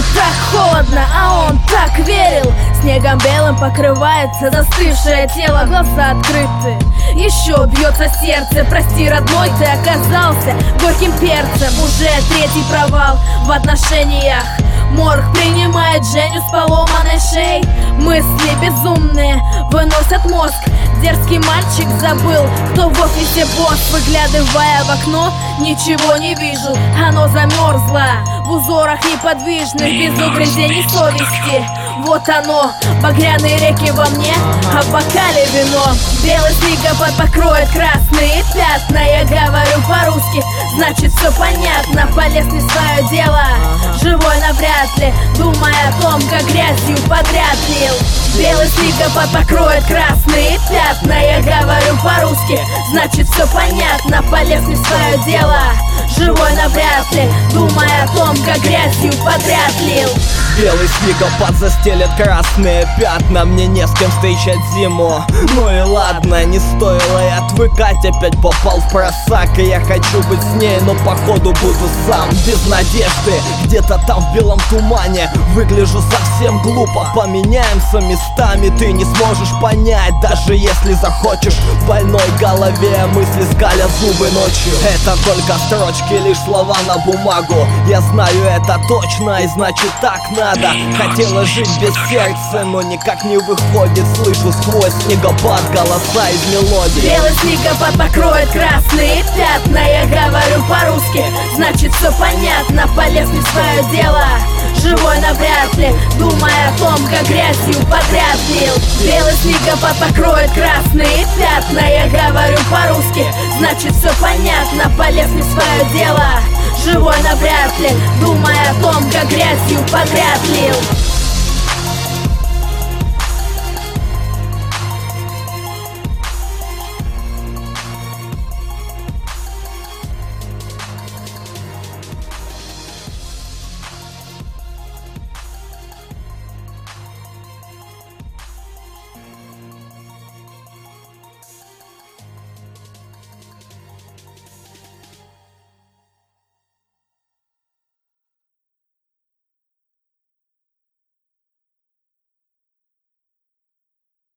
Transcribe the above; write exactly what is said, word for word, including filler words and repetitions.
Ему так холодно, а он так верил. Снегом белым покрывается застывшее тело, глаза открыты, еще бьется сердце. Прости, родной, ты оказался горьким перцем. Уже третий провал в отношениях. Морг принимает Женю с поломанной шеей. Мысли безумные выносят мозг. Дерзкий мальчик забыл, кто в офисе босс. Выглядывая в окно, ничего не вижу. Оно замерзло в узорах неподвижных, без угрызений совести. Вот оно, багряные реки во мне, а в бокале вино. Белый снегопад покроет красные пятна. Я говорю по-русски, значит все понятно. Полез не в свое дело, живой навряд ли, думая о том, как грязью подряд лил. Белый снегопад покроет красные пятна. Я говорю по-русски, значит все понятно. Полез не в свое дело, живой навряд ли, думая о том, как грязью подряд лил. Белый снегопад застелит красные пятна. Мне не с кем встречать зиму. Ну и ладно, не стоило и отвыкать. Опять попал в просак, и я хочу быть с ней, но походу буду сам. Без надежды, где-то там в белом тумане. Выгляжу совсем глупо, поменяемся местами. Ты не сможешь понять, даже если захочешь. В больной голове мысли скалят зубы ночью. Это только строчки, лишь слова на бумагу. Я знаю это точно, и значит так надо. Хотела жить без сердца, но никак не выходит. Слышу сквозь снегопад голоса из мелодии. Белый снегопад покроет красные пятна. Я говорю по-русски, значит все понятно. Полез не в свое дело, живой навряд ли, думая о том, как грязью подряд лил. Белый снегопад покроет красные пятна. Я говорю по-русски, значит все понятно. Полез не в свое дело, живой навряд ли, думая о том, как грязью подряд лил.